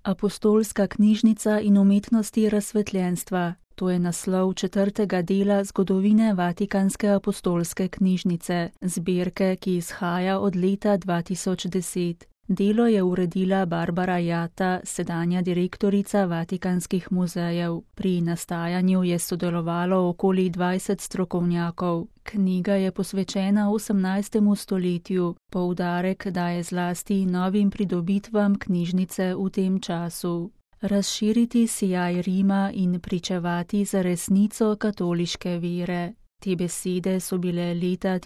Apostolska knjižnica in umetnosti razsvetljenstva. To je naslov 4. dela zgodovine Vatikanske apostolske knjižnice, zbirke, ki izhaja od leta 2010. Delo je uredila Barbara Jatta, sedanja direktorica Vatikanskih muzejev. Pri nastajanju je sodelovalo okoli 20 strokovnjakov. Knjiga je posvečena 18. stoletju, poudarek daje zlasti novim pridobitvam knjižnice v tem času. Razširiti sijaj Rima in pričevati za resnico katoliške vere. Te besede so bile leta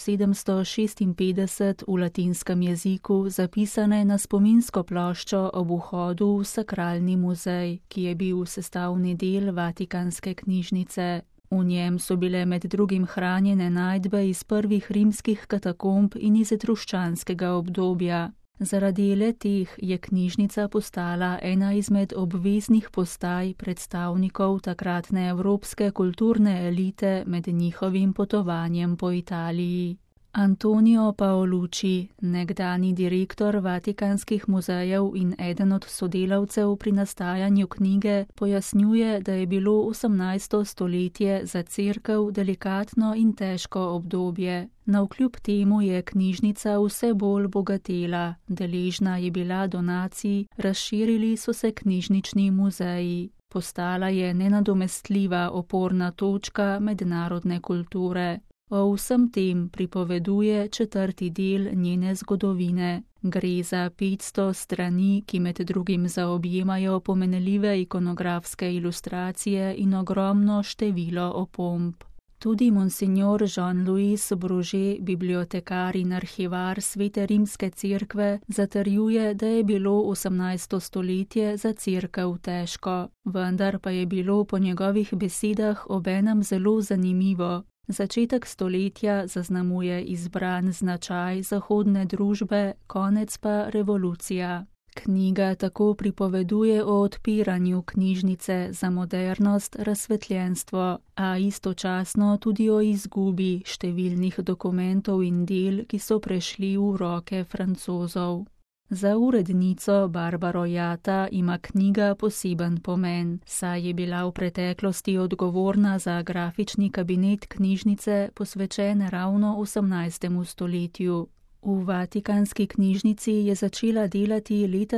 1756 v latinskem jeziku zapisane na spominsko ploščo ob vhodu v sakralni muzej, ki je bil sestavni del Vatikanske knjižnice. V njem so bile med drugim hranjene najdbe iz prvih rimskih katakomb in iz etruščanskega obdobja. Zaradi le-teh je knjižnica postala ena izmed obveznih postaj predstavnikov takratne evropske kulturne elite med njihovim potovanjem po Italiji. Antonio Paolucci, nekdanji direktor Vatikanskih muzejev in eden od sodelavcev pri nastajanju knjige, pojasnjuje, da je bilo 18. stoletje za cerkev delikatno in težko obdobje. Navkljub temu je knjižnica vse bolj bogatela, deležna je bila donacij, razširili so se knjižnični muzeji. Postala je nenadomestljiva oporna točka mednarodne kulture. O vsem tem pripoveduje 4. del njene zgodovine. Gre za 500 strani, ki med drugim zaobjemajo pomenljive ikonografske ilustracije in ogromno število opomb. Tudi monsignor Jean-Louis Bruget, bibliotekar in arhivar Svete rimske cerkve, zatrjuje, da je bilo 18. stoletje za cerkev težko, vendar pa je bilo po njegovih besedah obenem zelo zanimivo. Začetek stoletja zaznamuje izbran značaj zahodne družbe, konec pa revolucija. Knjiga tako pripoveduje o odpiranju knjižnice za modernost, razsvetljenstvo, a istočasno tudi o izgubi številnih dokumentov in del, ki so prešli v roke Francozov. Za urednico Barbaro Jatta ima knjiga poseben pomen, saj je bila v preteklosti odgovorna za grafični kabinet knjižnice, posvečen ravno 18. stoletju. V Vatikanski knjižnici je začela delati leta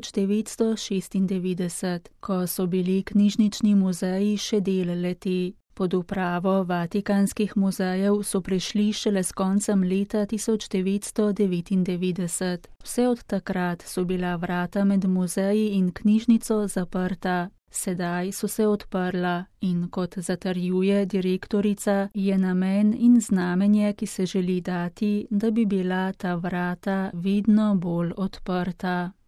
1996, ko so bili knjižnični muzeji še del le-te. Pod upravo Vatikanskih muzejev so prišli šele s koncem leta 1999. Vse od takrat so bila vrata med muzeji in knjižnico zaprta. Sedaj so se odprla in, kot zatrjuje direktorica, je namen in znamenje, ki se želi dati, da bi bila ta vrata vedno bolj odprta.